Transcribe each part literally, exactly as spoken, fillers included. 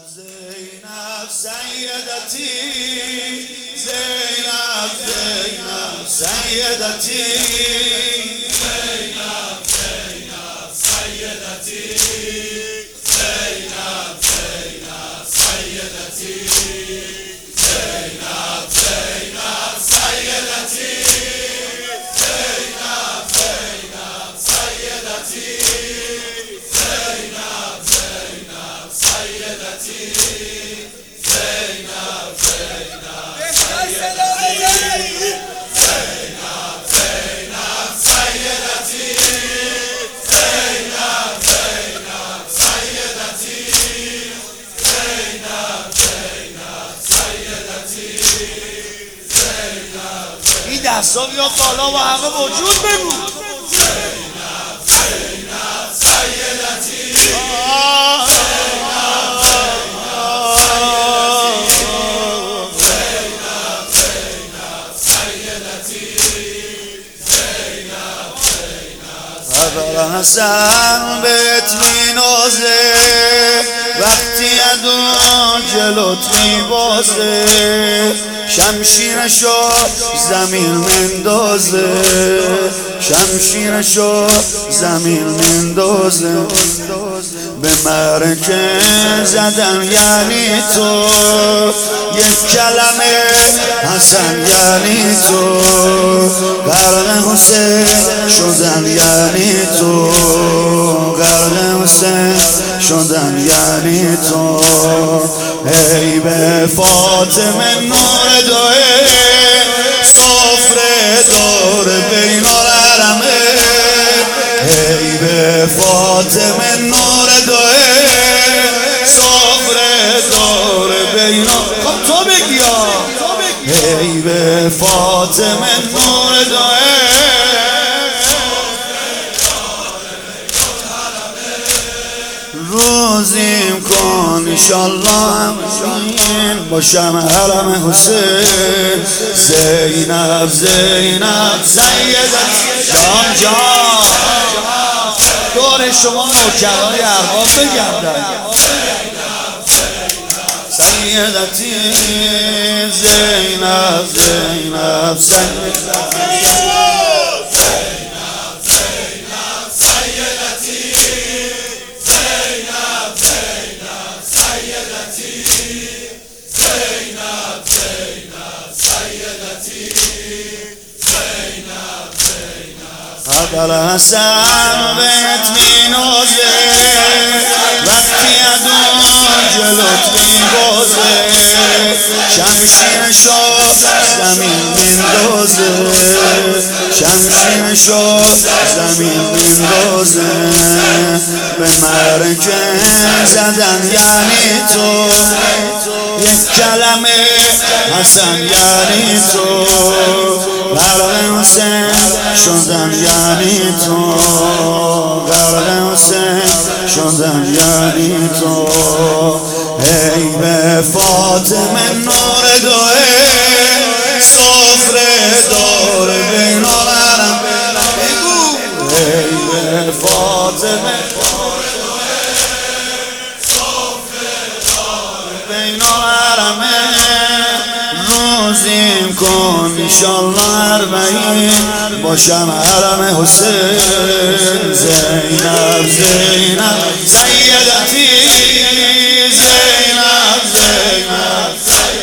زینب سیدتی زینب زینب سیدتی زینب زینب سیدتی زینب زینب سیدتی زینب زینب سیدتی زینب زینب سیدتی زینب زینب سیدتی زینب زینب سیدتی زینب زینب سیدتی زینب زینب سیدتی زینب زینب سیدتی زینب این دستا بیا بالا و همه وجود بگو زینب زینب سیدتی خبر حسن بهت مینازه وقتی ادون جلوت میبازه شمشیرشو زمین مندازه شمشیرشو زمین مندازه به مرکه زدن یعنی تو یک کلمه حسن یعنی تو غرق حسین شدن یعنی تو غرق حسین شدن یعنی تو ای به فاطمه نور دوه سفره دور بین الحرمه ای به فاطمه نور دوه سفره دور بین خب تو بگی ای به فاطمه نور دوه روزیم کن انشالله همین باشم حرم حسین زینب زینب سیدتی جان جان دور شما نوکران ارباب بگردن سیدتی زینب زینب سیدتی خبر حسن بهت مینازه وقتی ادون جلوت میبازه شمشیرشو زمین مندازه شمشیرشو زمین مندازه به مرکه زدن یعنی تو یک کلمه حسن یعنی تو غرق حسین شدن یعنی تو غرق حسین شدن یعنی تو ای به فاطمه نور دوه سفره دور بین الحرم ای به فاطمه نور دوه سفره دور بین الحرم روزیم کن انشالله اربعین باشم حرم حسین زینب زینب سیدتی زینب زینب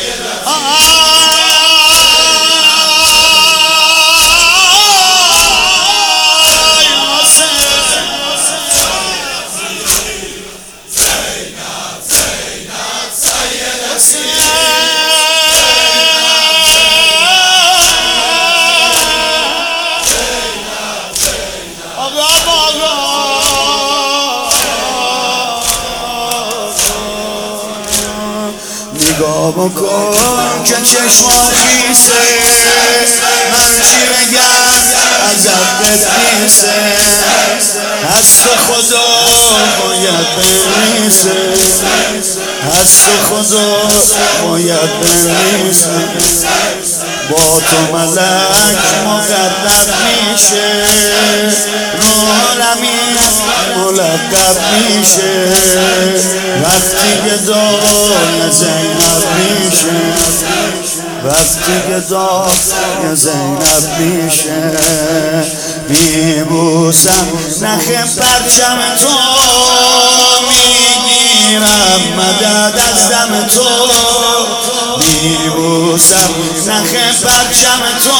نگاه بکن که چشما خیسه من چی بگم ازت بتنیسه هست خدا باید بنیسه دست خدا باید بنویسم، با تو ملک مقرر میشه، رو عالمی ملقب میشه، وقتی که دای زینب میشه، وقتی که دای زینب میشه. میبوسم نخ پرچم تو، میگیرم مدد از دم تو، میبوسم نخ پرچم تو،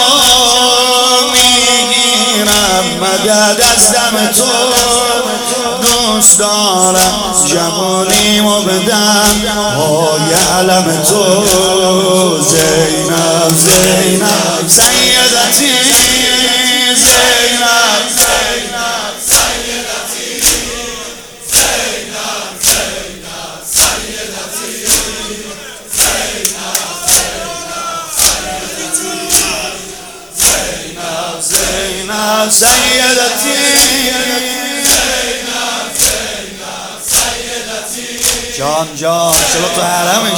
میگیرم مدد از دم تو. دوست دارم جوانیمو بدم پای علم تو. زینب زینب سیدتی، زینب زینب سیدتی، زینب زینب سیدتی، زینب زینب زینب سیدتی، سیدتی، زینب زینب سیدتی، جان جان چرا تو حرمش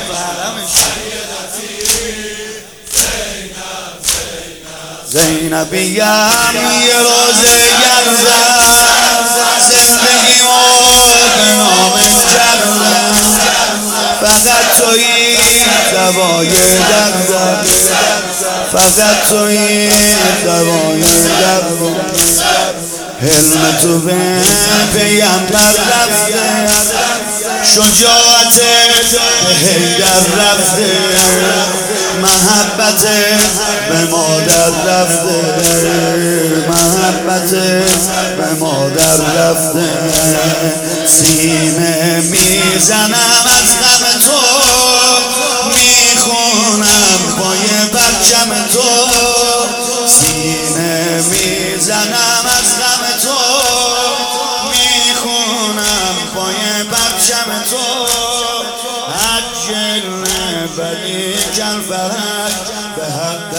زینبیم یه روزه گردم، زندگی و نام کردم، فقط تویی دوای دردم، فقط تویی دوای دردم. حلم تو به پیمبر رفته، شجاعت به حیدر رفته، محبت به مادر رفته، محبت به مادر رفته. سینه میزنم از غم تو، میخونم پای پرچم تو، سینه میزنم از غم تو، میخونم پای پرچم تو. عجل بلی کل فرج به حق